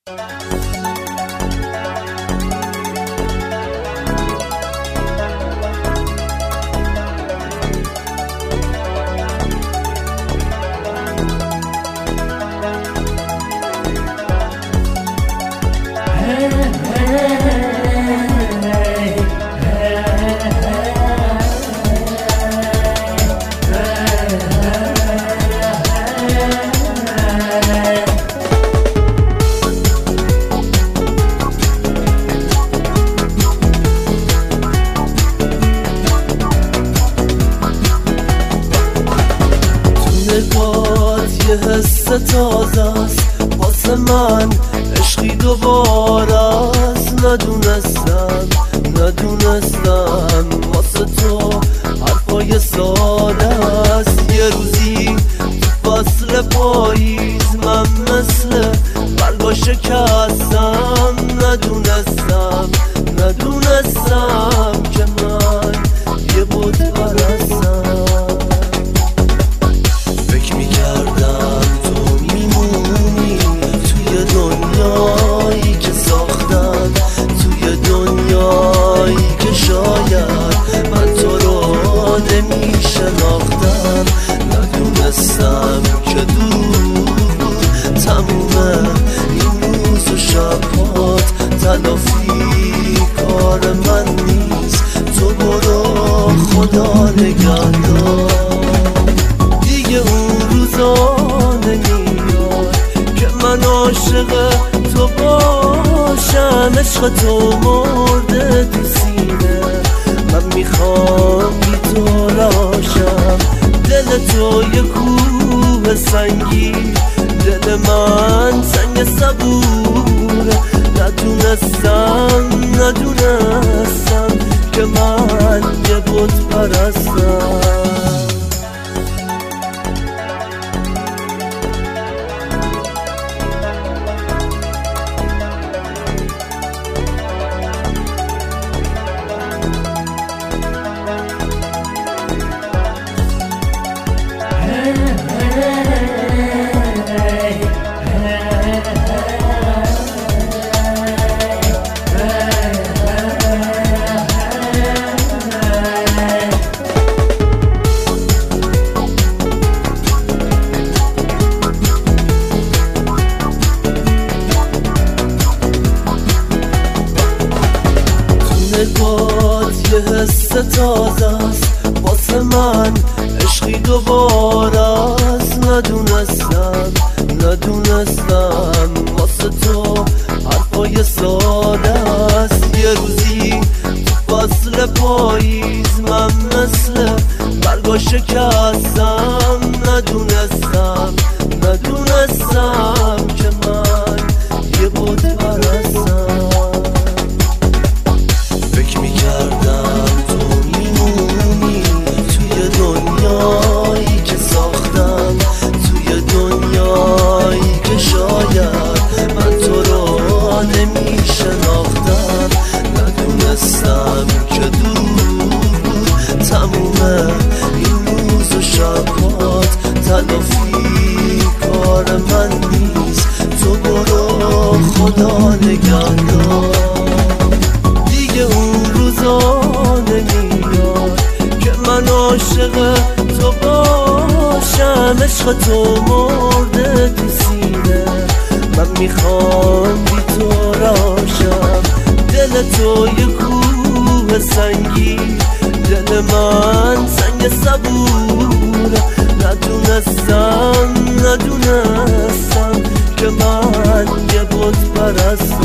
یه حس تازه است واسه من، عشقی دوباره است. ندونستم واسه تو حرفای ساده است. یه روزی تو فصل پاییز من مثل برگا شکستم. ندونستم که من یه بت پرستم. فکر میکردم تو میمونی توی دنیایی که ساختم، توی دنیایی که شاید من تو رو نمیشناختم. ندونستم که دور تمومه این روز و شبات، تلافی کار من نیست. تو برو خدا نگهدار. دیگه اون روزا نمیاد که من عاشق تو باشم. عشق تو مرده تو سینه، من میخوام بی تو راشم. دل تو یه کوه سنگی، دل من سنگ صبوره. ندونستم که من یه بت پرستم. نگات یه حس تازه است واسه من، عشقی دوباره است. ندونستم واسه تو حرفای ساده است. یه روزی تو فصل پاییز من مثل برگا شکستم. ندونستم که من یه بت پرستم. فکر میکردم تو میمونی توی دنیایی که ساختم، توی دنیایی که شاید من تو رو نمیشناختم. ندونستم که دور تمومه این روز و شبات، تلافی کار من نیست. تو برو خدا نگهدار. دیگه اون روزا نمیاد که من عاشق تو باشم. عشق تو مرده تو سینه، من میخوام بی تو راشم. دل تو یه کوه سنگی، دل من سنگ صبوره. ندونستم که من یه بت پرستم.